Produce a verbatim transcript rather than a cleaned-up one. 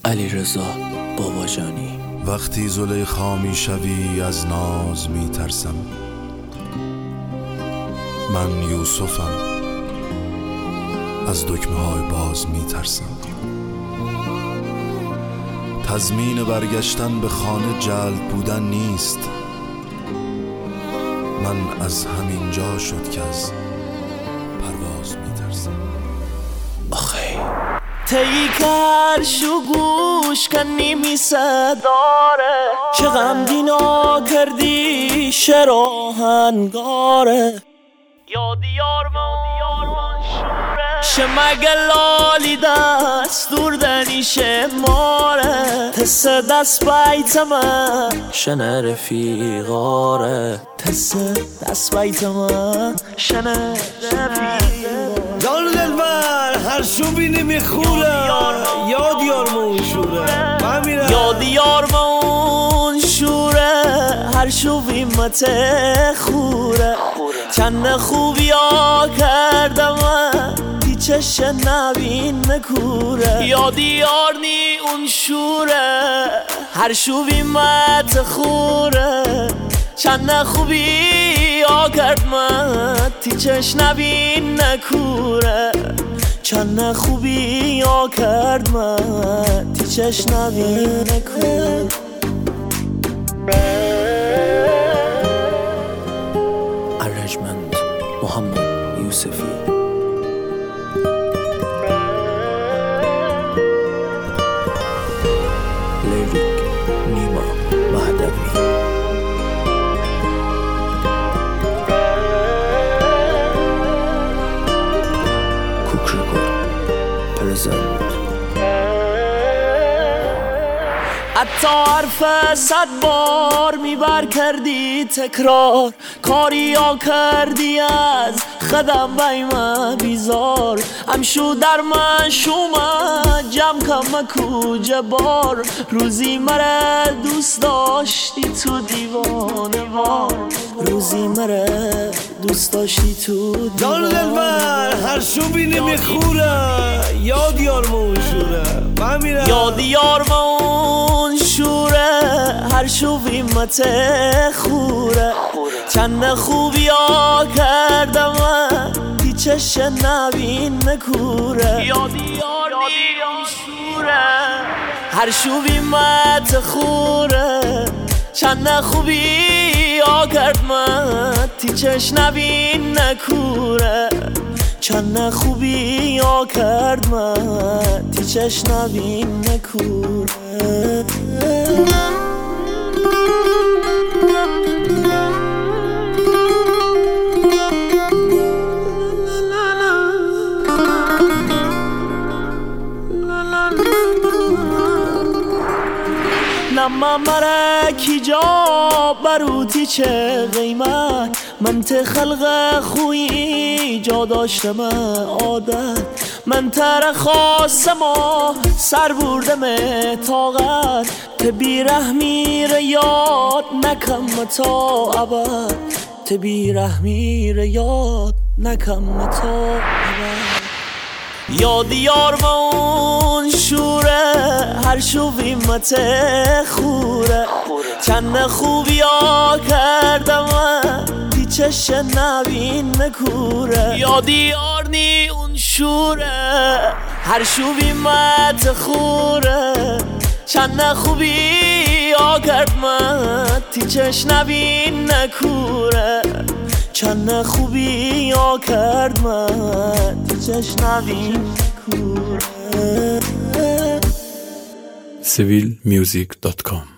علیرضا باباجانی. وقتی زلیخا می شوی از ناز می ترسم، من یوسفم از دکمه های باز می ترسم. تضمین برگشتن به خانه جلب بودن نیست، من از همین جا شد که از پرواز می ترسم. آخی تی کرشو گوش کنی می صداره، چه غمگینا کردی شراهنگاره. یادی یار من شوره شمگلالی دست دور دنیشه ماره. تس دست بیتمه شنه رفیقاره، تس دست بیتمه شنه رفیقاره. دار دلبر هر شو بینی میخوره، یاد یار مون شوره. یاد یار مون شوره هر شو بیمت خوره. چند خوبی ها کردم تی چش نبین نکوره. یادی یار نی اون شوره هر شو بیمت خوره. چند خوبی ها کرد من تی چش نبین نکوره. چند خوبی ها کرد من تی چش نبین نکوره. ارجمند محمد یوسفی. لیریک نیما مهدوی. کوکریکو پرزنت. حتی حرف صد بار میبر کردی تکرار، کاری ها کردی از خدم بیمه بیزار. همشو در من شومه جمع کم کوجه بار. روزی مره دوست داشتی تو دیوانه وار، روزی مره دوست داشتی تو دار دلبر هر شو بینی میخوره، یاد یار مون شوره. یاد یار مون شوره هر شو بیمت خوره. چند خوبی ها کردم تی چش نبین نکوره. یادی یار نی شوره هر شو بیمت خوره. چند خوبی ها کرد من تی چش نبین نکوره. چند خوبی ها کرد من تی چش نبین نکوره. نما مره کی جا بروتی چه قیمت. من ته خلق خویی جا داشتم عادت. من تر خواستم و سر بردم طاقت. ته بیرحمی رو یاد نکم تا ابد. ته بیرحمی رو یاد نکم تا ابد. یادی یار مون شوره هر شو بیمت خوره. چند خوبی ها کردم تی چش نبین نکوره. یادی یار نی اون شوره هر شو بیمت خوره. چند خوبی ها کرد من تی چش نبین نکوره. چند خوبی ها کرد من تی چش نبین نکوره. سیویل میوزیک دات کام